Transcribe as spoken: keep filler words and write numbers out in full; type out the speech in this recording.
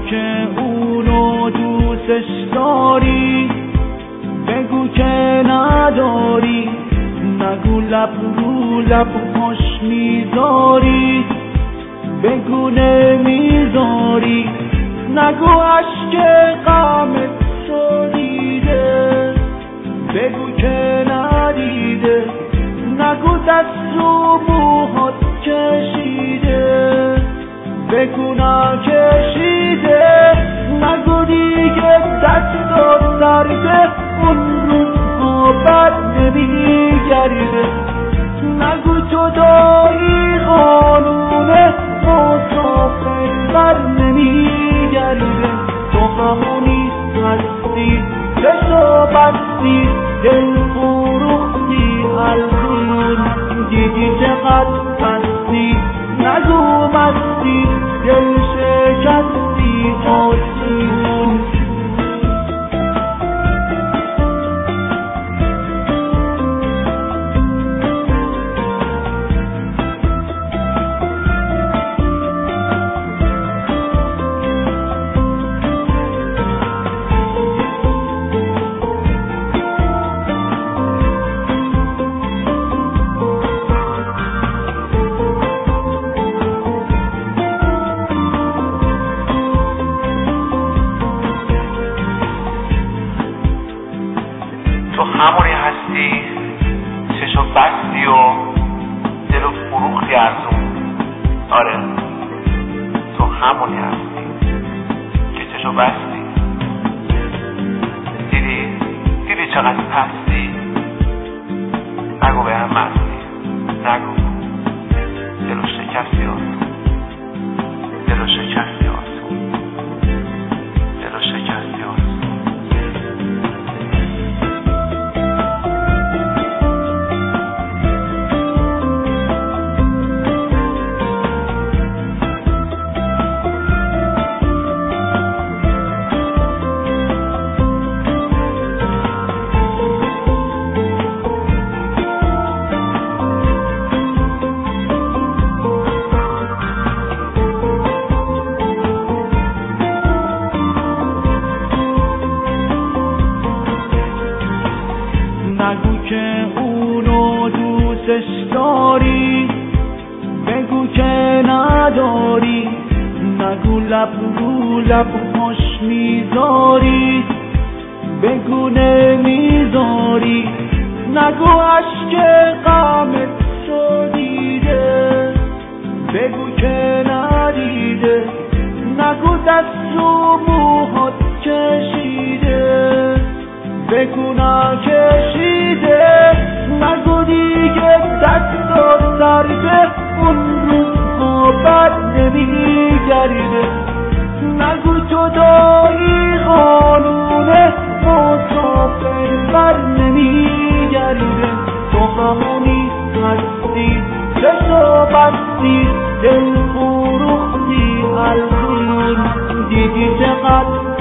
که اونو دوستش داری، بگو که نداری. نگو لب رو لب خوش میذاری، بگو نمیذاری. نگو عشق غمت شدیده، بگو که ندیده. نگو دست رو موهات کشیده، بگو نکشیده. نگو دیگه دست و درده اون روزها بد نمیگرده. نگو جدایی قانونه مسافر بر نمیگرده. تو همونی هستی چشو بستی، دل فروختی الگون. دیدی چقدر هستی نگو مستی، دل شکستی آسون. تو همونی هستی چشو بستی و دلو فروختی ارزون. آره تو همونی هستی که چشو بستی. دیدی دیدی چقدر پستی. نگو به هم مستی، نگو دلو شکستی آسون. دلو شکستی آسون. دلو شکستی آسون. نگو که اونو دوستش داری، بگو که نداری. نگو لب رو لب خوش میذاری، بگو نمیذاری. نگو عشق غمت شدیده، بگو که ندیده. نگو دست رو موهات کشیده، بگو نکشیده. نگو دیگه دست و درده اون روزها بد نمیگرده. نگو جدایی قانونه مسافر بر نمیگرده. تو همونی هستی چشو بستی، دل فروختی الگون. دیدی چقدر